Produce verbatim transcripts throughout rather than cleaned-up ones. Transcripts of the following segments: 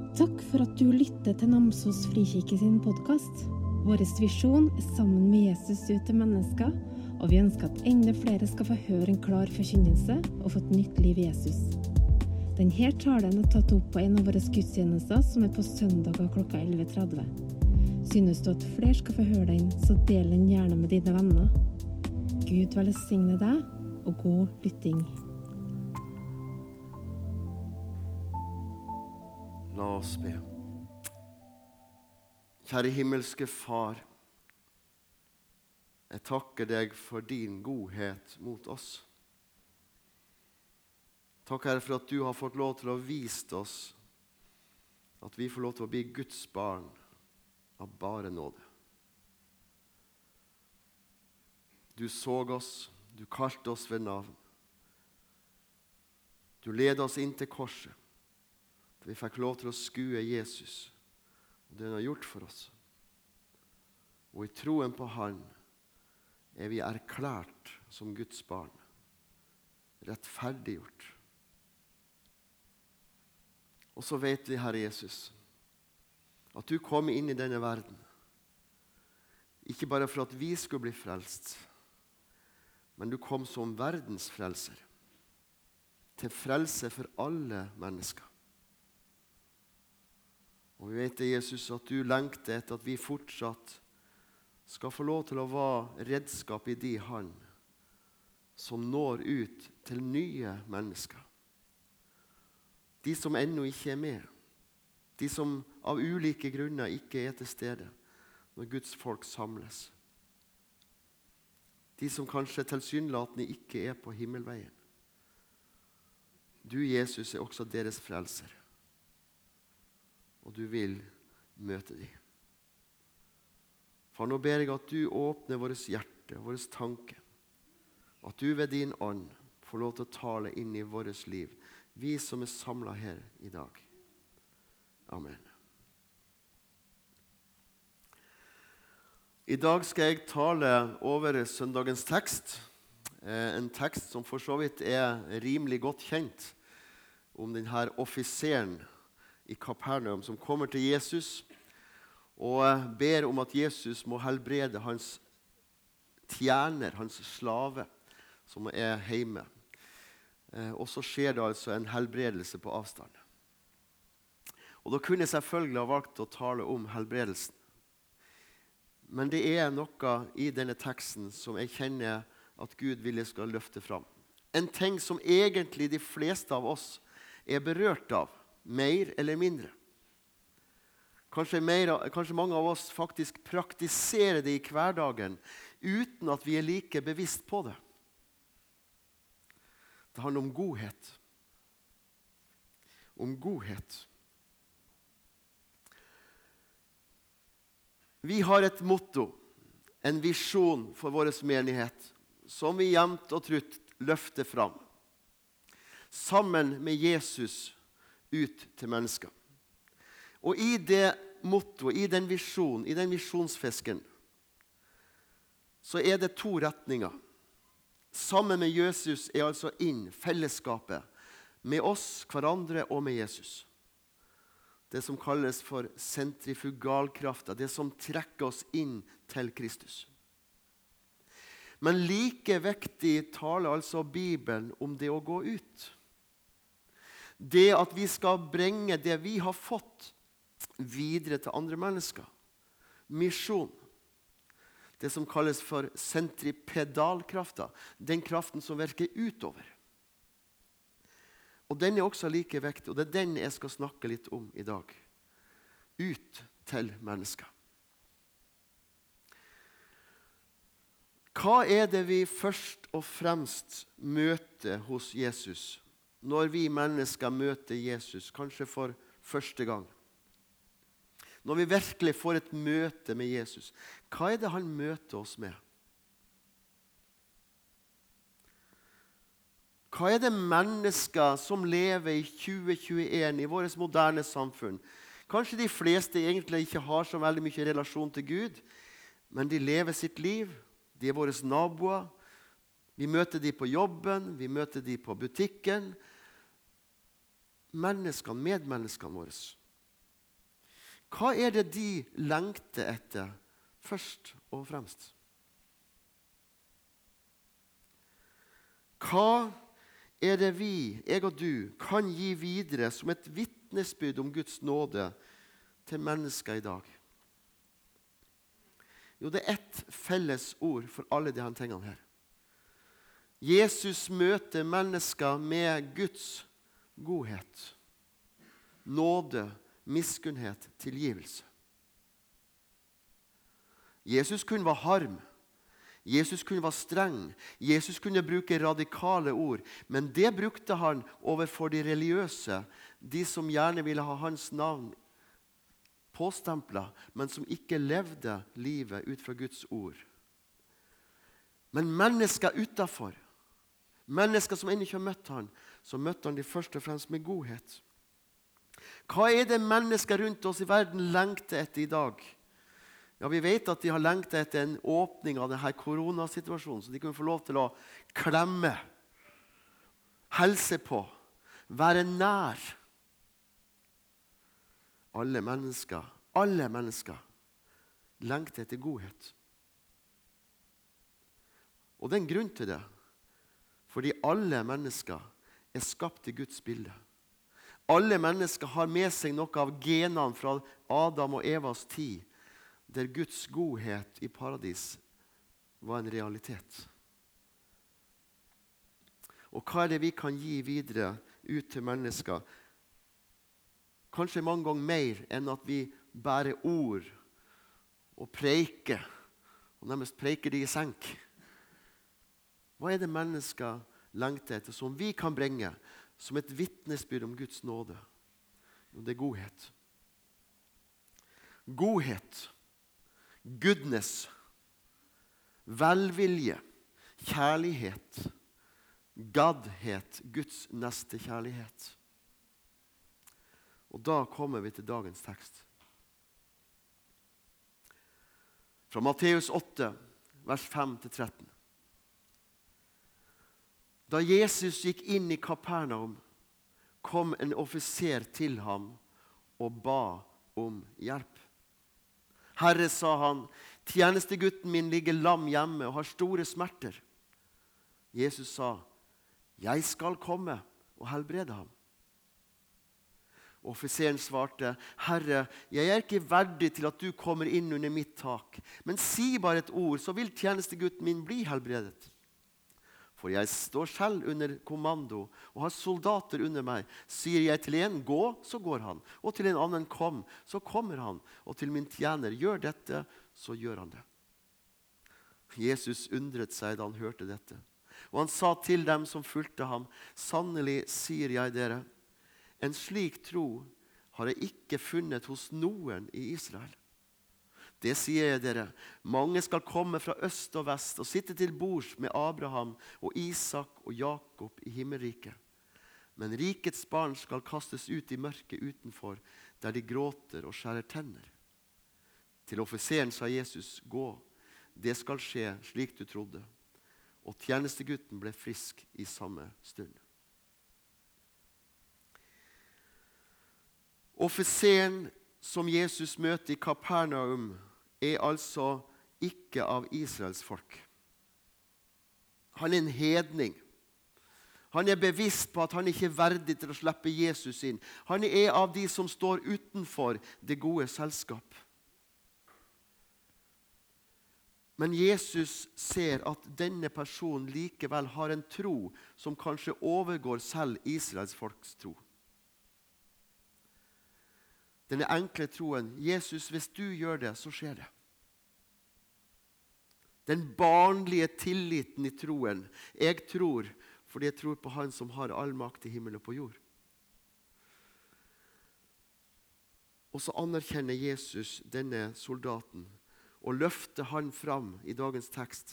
Takk for at du lytter til Namsos Frikirke sin podcast. Våres visjon er sammen med Jesus ut til mennesker, og vi ønsker at enda flere skal få høre en klar forkynnelse og få et nytt liv i Jesus. Denne talen er tatt opp på en av våre gudstjenester som er på søndager klokka elleve tretti. Synes du at flere skal få høre den, så del den gjerne med dine venner. Gud velsigne deg, og god lytting. La oss be. Kjære himmelske Far, jeg takker deg for din godhet mot oss. Takk, Herre, for at du har fått lov til å vise oss at vi får lov til å bli Guds barn av bare nåde. Du så oss, du kalte oss ved navn. Du led oss inn til korset. Vi fikk lov til å skue Jesus og det han har gjort for oss. Og i troen på han er vi erklært som Guds barn, rettferdiggjort. Og så vet vi, Herre Jesus, at du kom inn i denne verden, ikke bare for at vi skulle bli frelst, men du kom som verdens frelser, til frelse for alle mennesker. Og vi vet det, Jesus, at du lengter etter at vi fortsatt skal få lov til å være redskap i din hånd, som når ut til nye mennesker. De som ennå ikke er med, de som av ulike grunner ikke er til stede når Guds folk samles. De som kanskje tilsynelatende ikke er på himmelveien. Du, Jesus, er også deres frelser. Og du vil møte dem. For nå ber jeg at du åpner vårt hjerte, våre tanker, at du ved din ånd får lov til å tale inn i vårt liv, vi som er samlet her i dag. Amen. I dag skal jeg tale over søndagens tekst, en tekst som for så vidt er rimelig godt kjent, om denne offiseren i Kapernaum som kommer til Jesus og ber om at Jesus må helbrede hans tjener, hans slave, som er hjemme. Og så skjer det altså en helbredelse på avstand. Og da kunne jeg selvfølgelig ha valgt å tale om helbredelsen. Men det er noe i denne teksten som jeg kjenner at Gud vil jeg skal løfte fram. En ting som egentlig de fleste av oss er berørt av, mer eller mindre. Kanskje, mer, kanskje mange av oss faktisk praktiserer det i hverdagen uten at vi er like bevisst på det. Det handler om godhet. Om godhet. Vi har et motto, en visjon for vår menighet, som vi jevnt og trutt løfter fram. Sammen med Jesus ut til mennesker. Og i det motto, i den visjonen, i den visjonsfisken, så er det to retninger. Sammen med Jesus er altså inn fellesskapet med oss, hverandre og med Jesus. Det som kalles for sentrifugalkrafta, det som trekker oss inn til Kristus. Men like vektig taler altså Bibelen om det å gå ut. Det at vi skal bringe det vi har fått videre til andre mennesker. Misjon. Det som kalles for sentripedalkrafta. Den kraften som virker utover. Og den er også like vektig, og det er den jeg skal snakke litt om i dag. Ut til mennesker. Hva er det vi først og fremst møter hos Jesus når vi mennesker møter Jesus, kanskje for første gang? Når vi virkelig får et møte med Jesus, hva er det han møter oss med? Hva er det mennesker som lever i tjue tjueen i vårt moderne samfunn? Kanskje de fleste egentlig ikke har så veldig mye relasjon til Gud, men de lever sitt liv, de er våre naboer, vi møter de på jobben, vi møter de på butikken. Menneskene, medmenneskene våre. Hva er det de lengter etter først og fremst? Hva er det vi, jeg og du, kan gi videre som et vitnesbyrd om Guds nåde til mennesker i dag? Jo, det er ett felles ord for alle de tingene her. Jesus møter mennesker med Guds godhet, nåde, miskunnhet, tilgivelse. Jesus kunne være harm. Jesus kunne være streng. Jesus kunne bruke radikale ord. Men det brukte han overfor de religiøse, de som gjerne ville ha hans navn påstemplet, men som ikke levde livet ut fra Guds ord. Men mennesker utenfor, mennesker som ennå ikke har møtt han, så møtte han de først og fremst med godhet. Hva er det mennesker rundt oss i verden lengter etter i dag? Ja, vi vet at de har lengtet etter en åpning av denne koronasituasjonen, så de kunne få lov til å klemme, helse på, være nær. Alle mennesker, alle mennesker lengter etter godhet. Og det er en grunn til det, fordi alle mennesker er skapt i Guds bilde. Alle mennesker har med seg noe av genene fra Adam og Evas tid, der Guds godhet i paradis var en realitet. Og hva er det vi kan gi videre ut til mennesker? Kanskje mange ganger mer enn at vi bærer ord og preiker, og nærmest preiker de i senk. Hva er det mennesker lengter etter som vi kan bringe som et vitnesbyrd om Guds nåde? Og det er godhet. Godhet. Goodness, velvilje, kjærlighet, Godhet, Guds neste kjærlighet. Og da kommer vi til dagens tekst. Fra Matteus åtte, vers fem til tretten. Da Jesus gikk inn i Kapernaum, kom en offiser til ham og ba om hjelp. Herre, sa han, tjenestegutten min ligger lam hjemme og har store smerter. Jesus sa, jeg skal komme og helbrede ham. Offiseren svarte, Herre, jeg er ikke verdig til at du kommer inn under mitt tak, men si bare et ord, så vil tjenestegutten min bli helbredet. For jeg står selv under kommando og har soldater under meg. Sier jeg til en, gå, så går han. Og til en annen, kom, så kommer han. Og til min tjener, gjør dette, så gjør han det. Jesus undret seg da han hørte dette. Og han sa til dem som fulgte ham, sannelig sier jeg dere, en slik tro har jeg ikke funnet hos noen i Israel. Det sier jeg dere, mange skal komme fra øst og vest og sitte til bords med Abraham og Isak og Jakob i himmelriket. Men rikets barn skal kastes ut i mørket utenfor, der de gråter og skjærer tenner. Til offiseren sa Jesus, gå, det skal skje slik du trodde. Og tjenestegutten ble frisk i samme stund. Offiseren som Jesus møter i Kapernaum er altså ikke av Israels folk. Han er en hedning. Han er bevisst på at han ikke er verdig til å slippe Jesus inn. Han er av de som står utenfor det gode selskap. Men Jesus ser at denne personen likevel har en tro som kanskje overgår selv Israels folks tro. Denne enkle troen, Jesus, hvis du gjør det, så skjer det. Den barnlige tilliten i troen. Jeg tror, fordi jeg tror på han som har all makt i himmel og på jord. Og så anerkjenner Jesus denne soldaten, og løfter han fram i dagens tekst,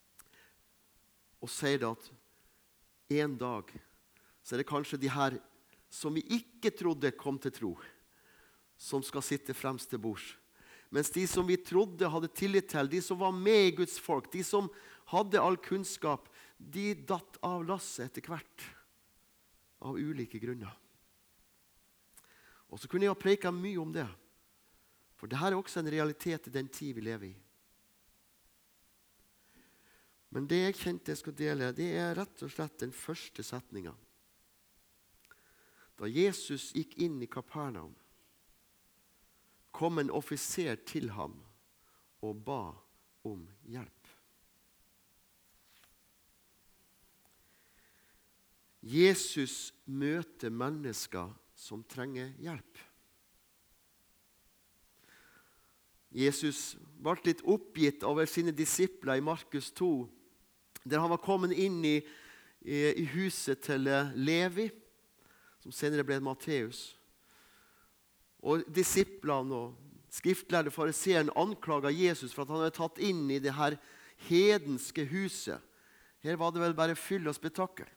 og sier det at en dag, så er det kanskje de her som vi ikke trodde kom til tro, som skal sitte fremst til bords. Mens de som vi trodde hadde tillit til, de som var med i Guds folk, de som hadde all kunnskap, de datt av lasset etter hvert, av ulike grunner. Og så kunne jeg ha preket mye om det. For dette er også en realitet i den tid vi lever i. Men det jeg kjente jeg skal dele, det er rett og slett den første setningen. Da Jesus gikk inn i Kapernaum, kom en offiser til ham og ba om hjelp. Jesus møter mennesker som trenger hjelp. Jesus ble litt oppgitt over sine disipler i Markus to, der han var kommet inn i, i, i huset til Levi, som senere ble Matteus. Og disiplene og skriftlærde fariseerne anklaget Jesus for at han hadde tatt inn i det her hedenske huset. Her var det vel bare fyll og spetakkel.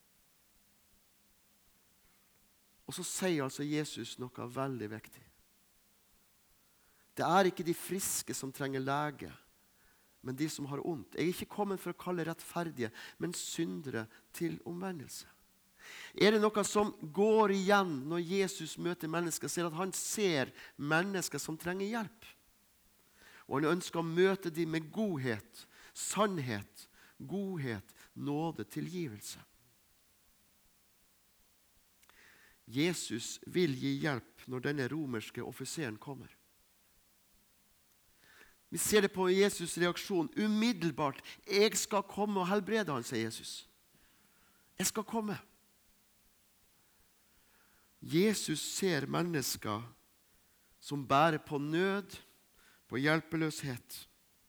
Og så sier altså Jesus noe veldig viktig. Det er ikke de friske som trenger lege, men de som har ondt. Jeg er ikke kommet for å kalle rettferdige, men syndere til omvendelse. Er det noe som går igjen når Jesus møter mennesker, så er det at han ser mennesker som trenger hjelp. Og han ønsker å møte dem med godhet, sannhet, godhet, nåde, tilgivelse. Jesus vil gi hjelp når denne romerske offiseren kommer. Vi ser det på Jesus' reaksjon. Umiddelbart, jeg skal komme og helbrede han, sier Jesus. Jeg skal komme. Jesus ser mennesker som bærer på nød, på hjelpeløshet.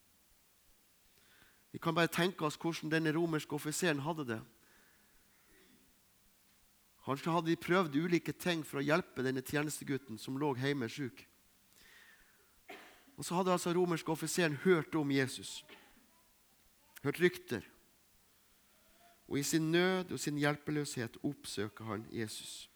Vi kan bare tenke oss hvordan denne romerske offiseren hadde det. Kanskje hadde de prøvd ulike ting for å hjelpe denne tjenestegutten som lå hjemme syk. Og så hadde altså romerske offiseren hørt om Jesus. Hørt rykter. Og i sin nød og sin hjelpeløshet oppsøker han Jesus.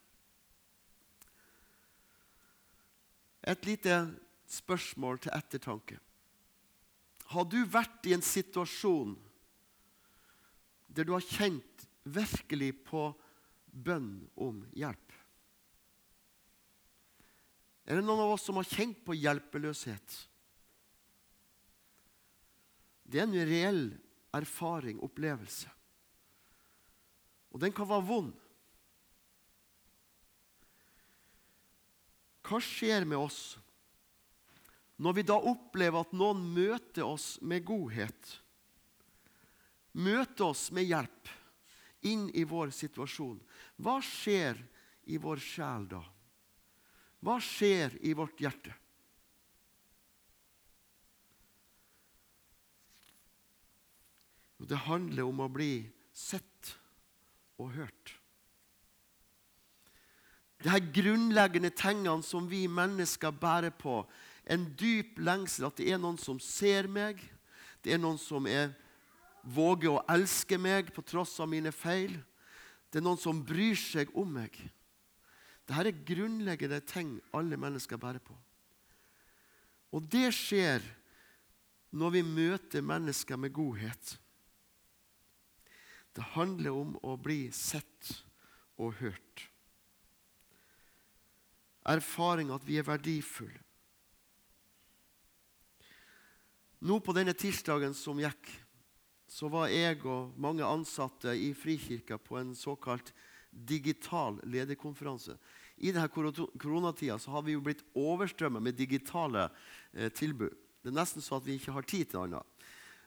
Et lite spørsmål til ettertanke. Har du vært i en situasjon der du har kjent virkelig på bønn om hjelp? Er det noen av oss som har kjent på hjelpeløshet? Det er en reell erfaring, opplevelse. Og den kan være vond. Hva skjer med oss når vi da opplever at noen møter oss med godhet, møter oss med hjelp inn i vår situasjon? Hva skjer i vår sjel da? Hva skjer i vårt hjerte? Det handler om å bli sett og hørt. Det her grunnleggende tingene som vi mennesker bærer på, en dyp lengsel at det er noen som ser meg, det er noen som er, våger å elske meg på tross av mine feil, det er noen som bryr seg om meg. Dette er grunnleggende ting alle mennesker bærer på. Og det skjer når vi møter mennesker med godhet. Det handler om å bli sett og hørt. Erfaring at vi er verdifulle. Nå på denne tirsdagen som gikk, så var jeg og mange ansatte i Frikirka på en såkalt digital lederkonferanse. I denne koronatida så har vi jo blitt overstrømmet med digitale eh, tilbud. Det er nesten så at vi ikke har tid til annet.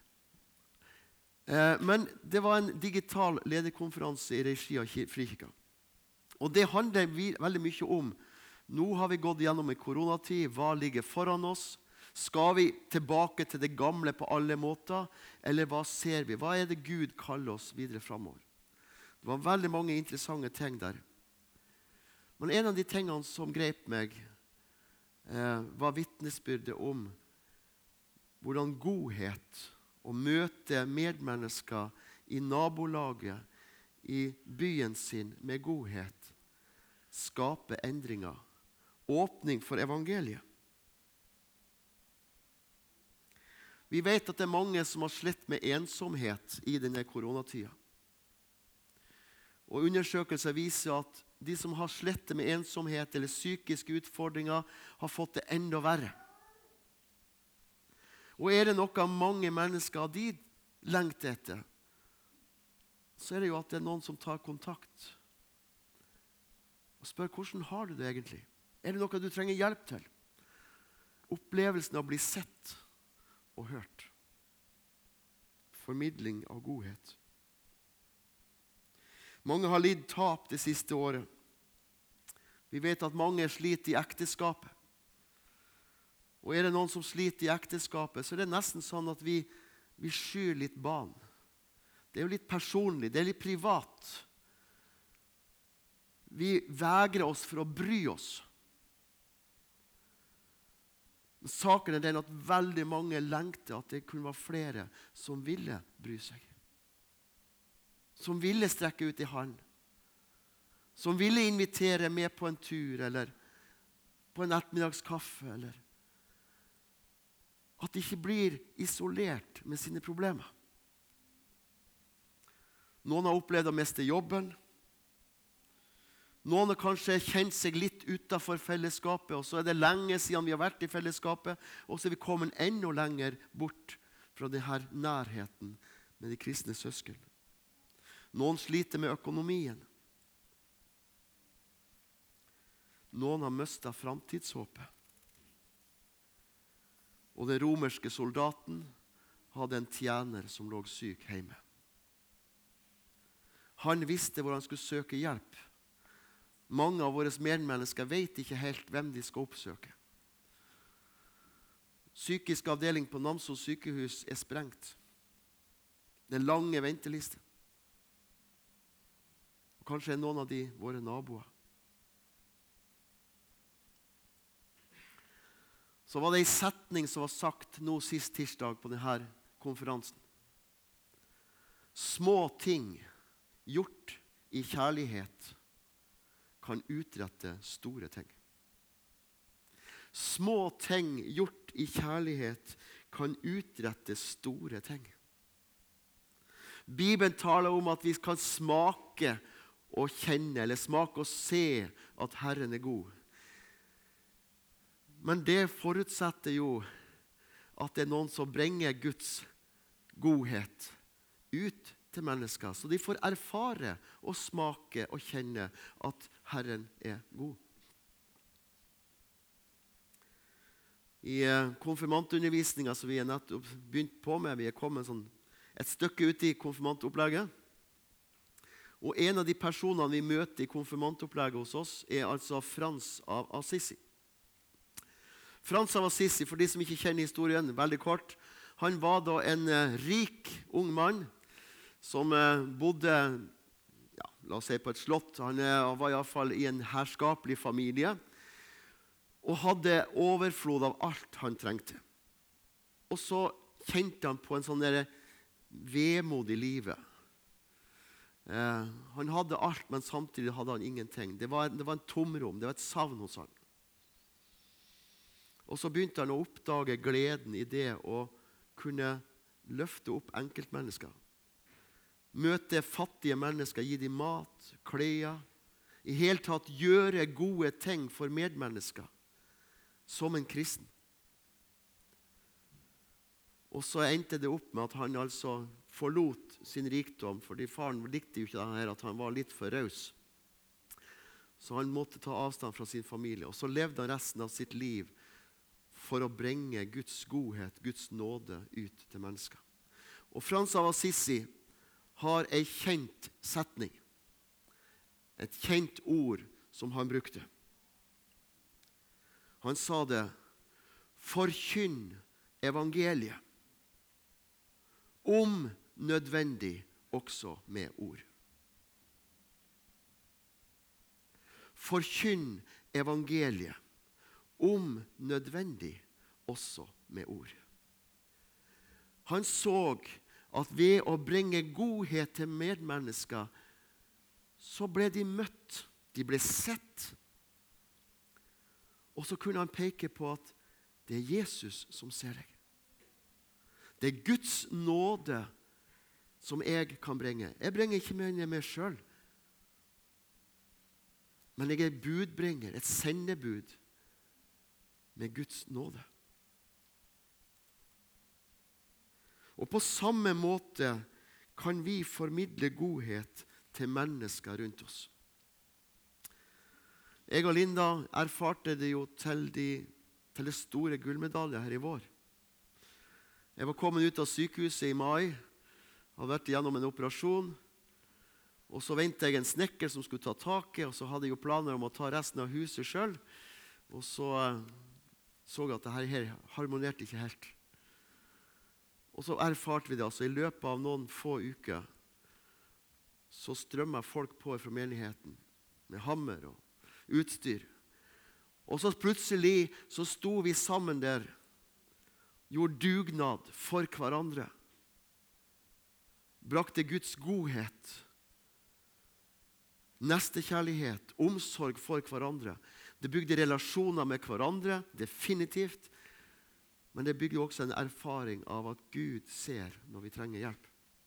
Eh, men det var en digital lederkonferanse i regi av Frikirka. Og det handler vi, veldig mye om. Nå har vi gått gjennom en koronatid. Hva ligger foran oss? Skal vi tilbake til det gamle på alle måter? Eller hva ser vi? Hva er det Gud kaller oss videre fremover? Det var veldig mange interessante ting der. Men en av de tingene som grep meg, eh, var vitnesbyrdet om hvordan godhet og møte medmennesker i nabolaget, i byen sin med godhet, skaper endringer, åpning for evangeliet. Vi vet at det er mange som har slitt med ensomhet i denne koronatida. Og undersøkelser viser at de som har slettet med ensomhet eller psykiske utfordringer, har fått det enda verre. Og er det noe mange mennesker de lengter etter, så er det jo at det er noen som tar kontakt og spør hvordan har du det egentlig? Er det noe du trenger hjelp til? Opplevelsen av å bli sett og hørt. Formidling av godhet. Mange har lidd tap det siste året. Vi vet at mange sliter i ekteskapet. Og er det noen som sliter i ekteskapet, så er det nesten sånn at vi, vi skyr litt barn. Det er jo litt personlig, det er litt privat. Vi vegrer oss for å bry oss. Men saken er den at veldig mange lengter at det kunne være flere som ville bry seg. Som ville strekke ut i hånd. Som ville invitere med på en tur, eller på en ettermiddagskaffe, eller at de ikke blir isolert med sine problemer. Noen har opplevd å miste jobben. Noen har kanskje kjent seg litt utenfor fellesskapet, og så er det lenge siden vi har vært i fellesskapet, og så er vi kommet enda lenger bort fra denne nærheten med de kristne søsken. Noen sliter med økonomien. Noen har mistet framtidshåpet. Og den romerske soldaten hadde en tjener som lå syk hjemme. Han visste hvor han skulle søke hjelp. Mange av våre medmennesker vet ikke helt hvem de skal oppsøke. Psykisk avdeling på Namsos sykehus er sprengt. Det er lange ventelister. Og kanskje er noen av de våre naboer. Så var det en setning som var sagt nå sist tirsdag på denne konferansen. Små ting gjort i kjærlighet kan utrette store ting. Små ting gjort i kjærlighet kan utrette store ting. Bibelen taler om at vi kan smake og kjenne, eller smake og se at Herren er god. Men det forutsetter jo at det er noen som bringer Guds godhet ut til mennesker, så de får erfare og smake og kjenne at Herren er god. I konfirmantundervisningen som vi har nettopp begynt på med, vi er kommet sånn et stykke ut i konfirmantopplegget, og en av de personene vi møter i konfirmantopplegget hos oss er altså Frans av Assisi. Frans av Assisi, for de som ikke kjenner historien, veldig kort, han var da en rik ung mann som bodde, ja, la oss si på et slott. Han var i hvert fall i en herskapelig familie, og hadde overflod av alt han trengte. Og så kjente han på en sånn der vemod i livet. Eh, han hadde alt, men samtidig hadde han ingenting. Det var, det var en tomrom, det var et savn hos han. Og så begynte han å oppdage gleden i det å kunne løfte opp enkeltmennesker. Møte fattige mennesker, gi dem mat, klær, i hele tatt gjøre gode ting for medmennesker, som en kristen. Og så endte det opp med at han altså forlot sin rikdom, fordi faren likte jo ikke det her, at han var litt for raus. Så han måtte ta avstand fra sin familie, og så levde han resten av sitt liv for å bringe Guds godhet, Guds nåde ut til mennesker. Og Frans av Assisi har en kjent setning, et kjent ord som han brukte. Han sa det, forkynn evangeliet, om nødvendig også med ord. Forkynn evangeliet, om nødvendig også med ord. Han så at ved å bringe godhet til medmennesker, så ble de møtt, de ble sett. Og så kunne han peke på at det er Jesus som ser deg. Det er Guds nåde som jeg kan bringe. Jeg bringer ikke med meg selv. Men jeg er budbringer, et sendebud med Guds nåde. Og på samme måte kan vi formidle godhet til mennesker rundt oss. Jeg og Linda erfarte det jo til, de, til det store gullmedalje her i vår. Jeg var kommet ut av sykehuset i mai, hadde vært gjennom en operasjon, og så ventet jeg en snekker som skulle ta taket, og så hadde jeg jo planer om å ta resten av huset selv, og så så jeg at dette her harmonerte ikke helt. Og så erfarte vi det, altså i løpet av noen få uker, så strømmet folk på fra menigheten, med hammer og utstyr. Og så plutselig så sto vi sammen der, gjorde dugnad for hverandre, brakte Guds godhet, nestekjærlighet, omsorg for hverandre. Det bygde relasjoner med hverandre, definitivt, men det bygde også en erfaring av at Gud ser når vi trenger hjelp.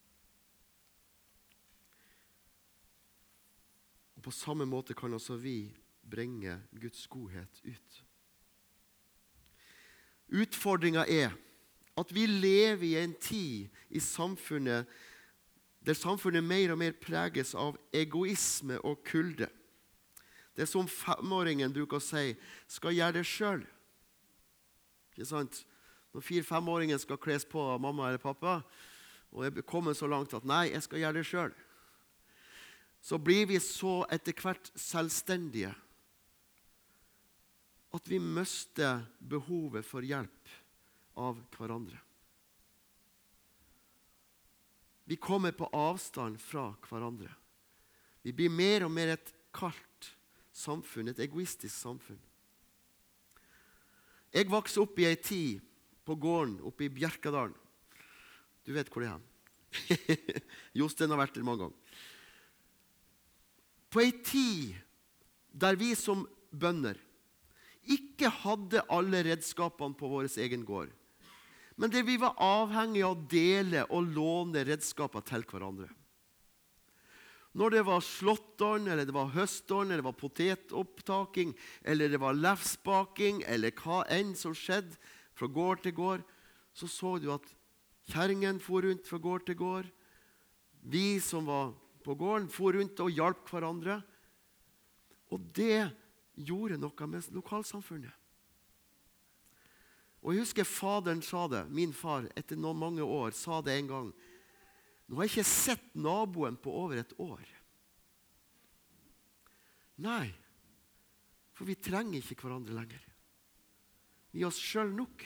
Og på samme måte kan også vi bringe Guds godhet ut. Utfordringen er at vi lever i en tid i samfunnet der samfunnet mer og mer preges av egoisme og kulde. Det er som femåringen bruker å si, skal gjøre det selv. Ikke sant? Når fire-femåringen skal kles på av mamma eller pappa, og jeg kommer så langt at nei, jeg skal gjøre det selv, så blir vi så etter hvert selvstendige at vi mister behovet for hjelp av hverandre. Vi kommer på avstand fra hverandre. Vi blir mer og mer et kaldt samfunn, et egoistisk samfunn. Jeg vokste opp i en tid på gården oppe i Bjerkadalen. Du vet hvor det er. Jostein har vært der mange ganger. På en tid der vi som bønder ikke hadde alle redskapene på vår egen gård, men der vi var avhengige av å dele og låne redskaper til hverandre. Når det var slåttånd, eller det var høstånd, eller det var potetopptaking, eller det var lefsbaking, eller hva enn som skjedde fra gård til gård, så så du at kjerringen for rundt fra gård til gård. Vi som var på gården for rundt og hjalp hverandre. Og det gjorde noe med lokalsamfunnet. Og jeg husker faderen sa det, min far, etter noen mange år, sa det en gang. Nå har jeg ikke sett naboen på over et år. Nei, for vi trenger ikke hverandre lenger. Vi er oss selv nok.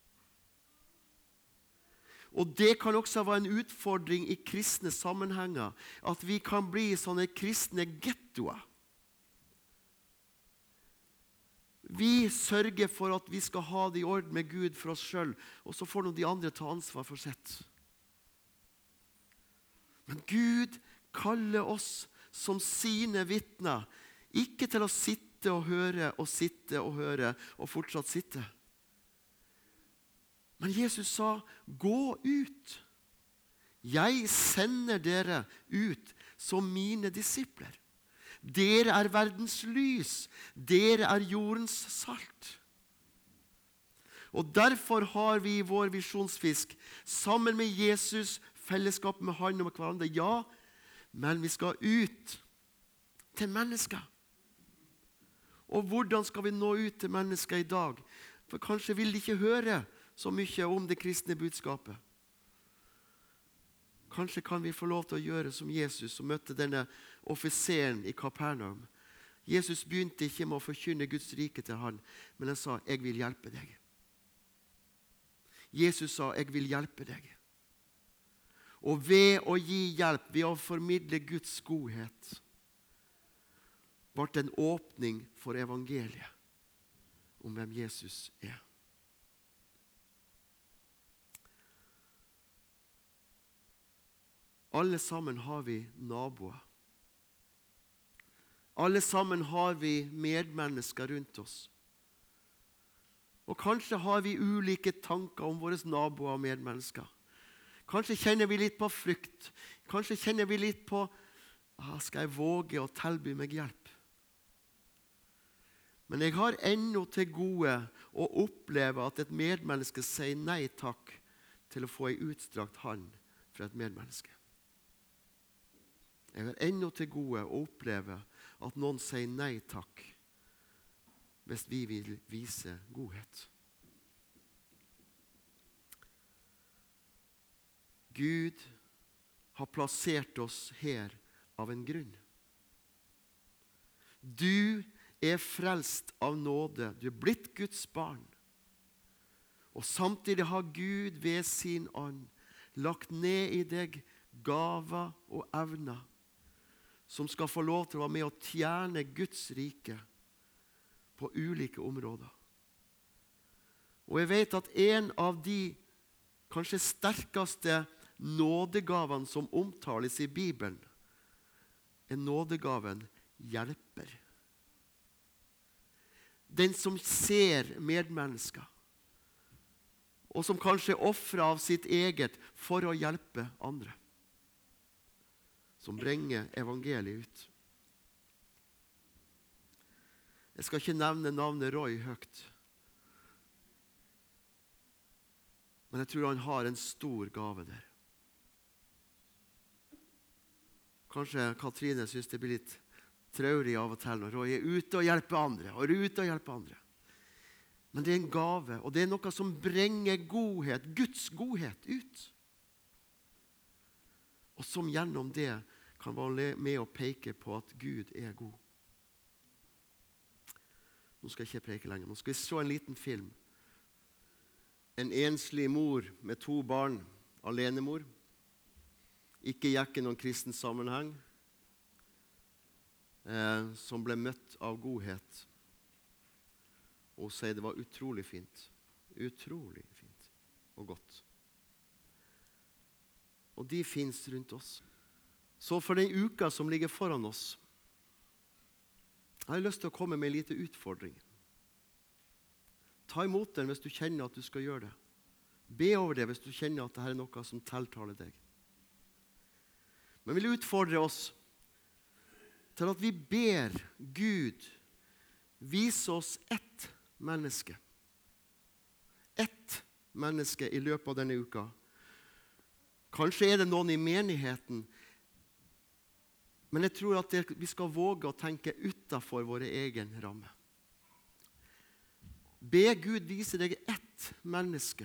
Og det kan også være en utfordring i kristne sammenhenger, at vi kan bli sånne kristne gettoer. Vi sørger for at vi skal ha det i orden med Gud for oss selv, og så får de andre ta ansvar for sitt. Men Gud kaller oss som sine vitner, ikke til å sitte og høre og sitte og høre og fortsatt sitte. Men Jesus sa, gå ut. Jeg sender dere ut som mine disipler. Dere er verdens lys. Dere er jordens salt. Og derfor har vi vår visjonsfisk sammen med Jesus, fellesskap med han og med hverandre. Ja, men vi skal ut til mennesker. Og hvordan skal vi nå ut til mennesker i dag? For kanskje vil de ikke høre så mye om det kristne budskapet. Kanskje kan vi få lov til å gjøre som Jesus, som møtte denne offiseren i Kapernaum. Jesus begynte ikke med å forkynne Guds rike til han, men han sa, jeg vil hjelpe deg. Jesus sa, jeg vil hjelpe deg. Og ved å gi hjelp, ved å formidle Guds godhet, ble det en åpning for evangeliet om hvem Jesus er. Alle sammen har vi naboer. Alle sammen har vi medmennesker rundt oss. Og kanskje har vi ulike tanker om våre naboer og medmennesker. Kanskje kjenner vi litt på frykt. Kanskje kjenner vi litt på, ah, skal jeg våge å tilby meg hjelp? Men jeg har ennå til gode å oppleve at et medmenneske sier nei takk til å få en utstrakt hånd fra et medmenneske. Jeg har ennå til gode å oppleve at noen sier nei takk hvis vi vil vise godhet. Gud har plassert oss her av en grunn. Du er frelst av nåde. Du er blitt Guds barn. Og samtidig har Gud ved sin ånd lagt ned i deg gaver og evner som skal få lov til å være med og tjene Guds rike på ulike områder. Og jeg vet at en av de kanskje sterkeste nådegavene som omtales i Bibelen, er nådegaven hjelper. Den som ser medmennesker, og som kanskje offrer av sitt eget for å hjelpe andre, som bringer evangeliet ut. Jeg skal ikke nevne navnet Roy høyt, men jeg tror han har en stor gave der. Kanskje Katrine synes det blir litt traurig av og til når Roy er ute og hjelper andre, og er ute og hjelper andre. Men det er en gave, og det er noe som bringer godhet, Guds godhet ut. Og som gjennom det kan være med å peke på at Gud er god. Nå skal jeg ikke preke lenger, nå skal vi se en liten film. En enslig mor med to barn, alenemor, ikke gikk i noen kristen sammenheng, eh, som ble møtt av godhet. Og hun sier det var utrolig fint. Utrolig fint og godt. Og de finnes rundt oss. Så for den uka som ligger foran oss, jeg har lyst til å komme med en liten utfordring. Ta imot den hvis du kjenner at du skal gjøre det. Be over det hvis du kjenner at dette er noe som tiltaler deg. Men jeg vil utfordre oss til at vi ber Gud vise oss ett menneske. Ett menneske i løpet av denne uka. Kanskje er det noen i menigheten, men jeg tror at det, vi skal våge å tenke utenfor våre egen ramme. Be Gud vise deg ett menneske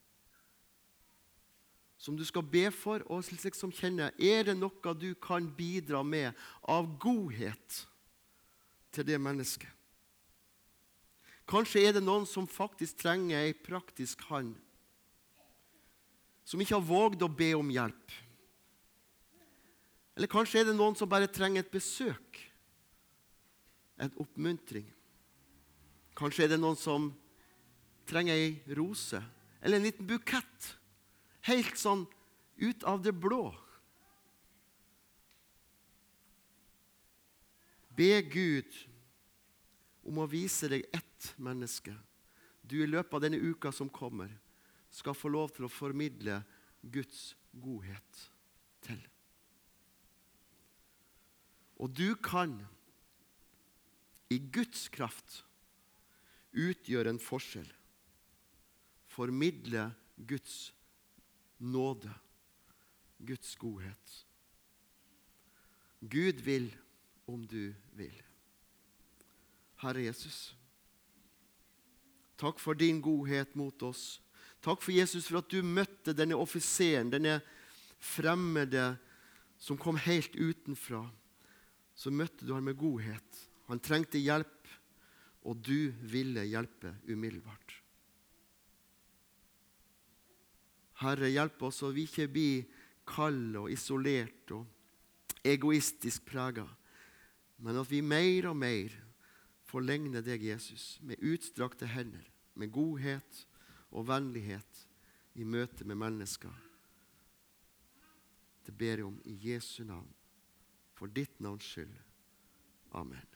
som du skal be for, og liksom kjenne, er det noe du kan bidra med av godhet til det mennesket? Kanskje er det noen som faktisk trenger en praktisk hånd, som ikke har våget å be om hjelp. Eller kanskje er det noen som bare trenger et besøk, en oppmuntring. Kanskje er det noen som trenger en rose, eller en liten bukett, helt sånn ut av det blå. Be Gud om å vise deg ett menneske du i løpet av denne uka som kommer skal få lov til å formidle Guds godhet til. Og du kan i Guds kraft utgjøre en forskjell, formidle Guds nåde, Guds godhet. Gud vil om du vil. Herre Jesus, takk for din godhet mot oss. Takk for Jesus for at du møtte denne offiseren, denne fremmede som kom helt utenfra. Så møtte du han med godhet. Han trengte hjelp, og du ville hjelpe umiddelbart. Herre, hjelp oss så vi ikke blir kalde og isolert og egoistisk preget, men at vi mer og mer forlegner deg, Jesus, med utstrakte hender, med godhet og vennlighet i møte med mennesker. Det ber jeg om i Jesu navn, for ditt navns skyld. Amen.